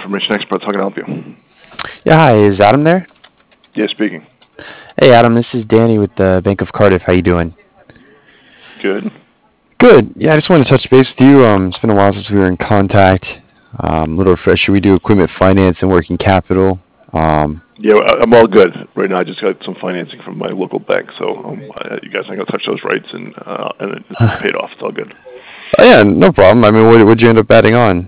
Information Experts. How can I help you? Yeah, hi, is Adam there? Yeah, speaking. Hey, Adam, this is Danny with the Bank of Cardiff. How you doing? Good. Good. Yeah, I just wanted to touch base with you. It's been a while since we were in contact. A little refresher. We do equipment finance and working capital. Um, Yeah, I'm all good right now. I just got some financing from my local bank, so you guys ain't gonna touch those rates, and it's paid off. It's all good. oh yeah, no problem. I mean, what'd you end up betting on?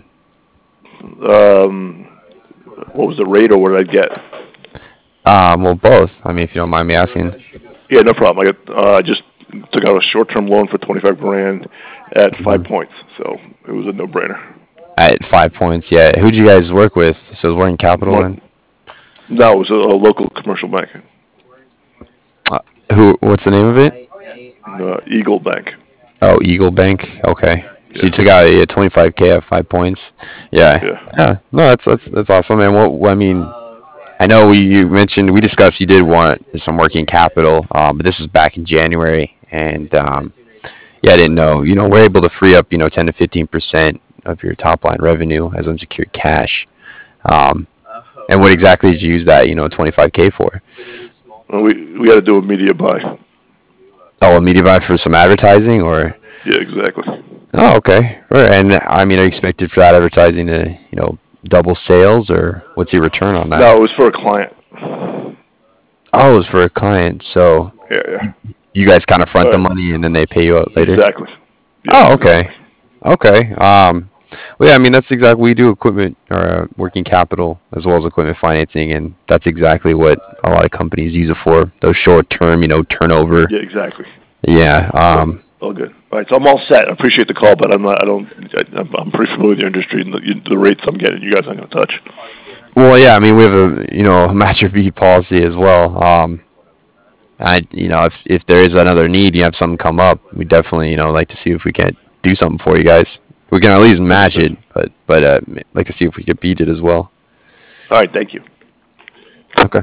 Um, what was the rate, or what did I get? Well, both. I mean, if you don't mind me asking. Yeah, no problem. I just took out a short-term loan for 25 grand at Mhm. 5 points, so it was a no-brainer. At 5 points, yeah. Who'd you guys work with? So it was working capital then? No, it was a local commercial bank, Uh, who? What's the name of it? Eagle Bank. Oh, Eagle Bank. Okay. So you Yeah, took out a 25K at 5 points. Yeah. yeah. Yeah. No, that's awesome, man. What I mean, I know you mentioned we discussed you did want some working capital, but this was back in January, and yeah, I didn't know. We're able to free up 10 to 15% of your top line revenue as unsecured cash. Um, and what exactly did you use that 25K for? Well, we had to do a media buy. Oh, a media buy for some advertising, or? Yeah, exactly. Oh, okay. Right. And I mean, are you expected for that advertising to double sales, or what's your return on that? No, it was for a client. Oh, it was for a client, so Yeah, yeah. you guys kind of front All the right. money and then they pay you out later. Exactly. Yes, Oh, exactly. okay. Okay. Well, yeah, I mean, that's exactly, we do equipment or working capital as well as equipment financing, and that's exactly what a lot of companies use it for. Those short term, turnover. Yeah, exactly. Yeah. So all good. All right, so I'm all set. I appreciate the call, but I'm not. I don't. I'm pretty familiar with your industry and the rates I'm getting. You guys aren't gonna touch. Well, yeah, I mean, we have a match or beat policy as well. If there is another need, you have something come up, we definitely, like to see if we can do something for you guys. We can at least match Understood. it, but like to see if we could beat it as well. All right, thank you. Okay.